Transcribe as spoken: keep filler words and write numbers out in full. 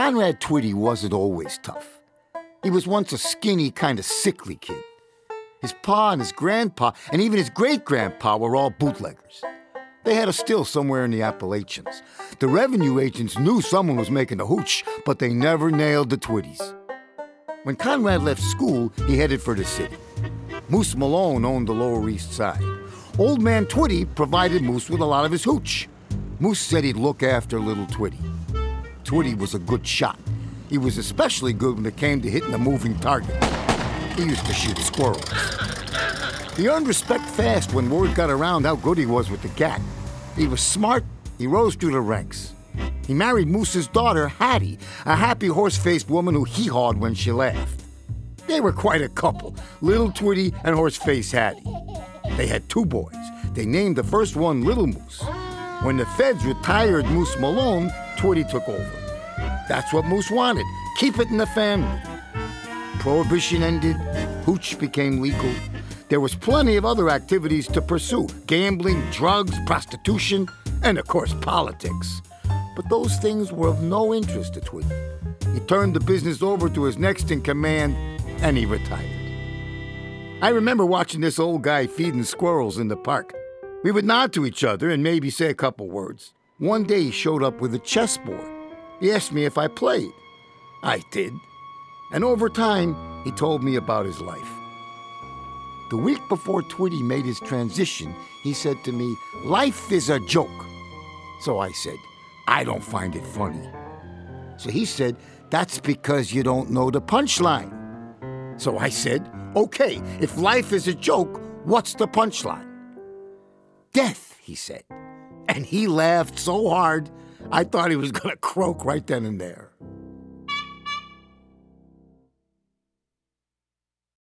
Conrad Twitty wasn't always tough. He was once a skinny, kind of sickly kid. His pa and his grandpa, and even his great-grandpa were all bootleggers. They had a still somewhere in the Appalachians. The revenue agents knew someone was making a hooch, but they never nailed the Twitties. When Conrad left school, he headed for the city. Moose Malone owned the Lower East Side. Old man Twitty provided Moose with a lot of his hooch. Moose said he'd look after little Twitty. Twitty was a good shot. He was especially good when it came to hitting a moving target. He used to shoot squirrels. He earned respect fast when word got around how good he was with the gat. He was smart. He rose through the ranks. He married Moose's daughter, Hattie, a happy horse-faced woman who hee-hawed when she laughed. They were quite a couple, little Twitty and horse-faced Hattie. They had two boys. They named the first one Little Moose. When the feds retired Moose Malone, Twitty took over. That's what Moose wanted. Keep it in the family. Prohibition ended. Hooch became legal. There was plenty of other activities to pursue. Gambling, drugs, prostitution, and of course, politics. But those things were of no interest to Twitty. He turned the business over to his next in command, and he retired. I remember watching this old guy feeding squirrels in the park. We would nod to each other and maybe say a couple words. One day he showed up with a chessboard. He asked me if I played. I did. And over time, he told me about his life. The week before Twitty made his transition, he said to me, "Life is a joke." So I said, "I don't find it funny." So he said, "That's because you don't know the punchline." So I said, "Okay, if life is a joke, what's the punchline?" "Death," he said. And he laughed so hard, I thought he was going to croak right then and there.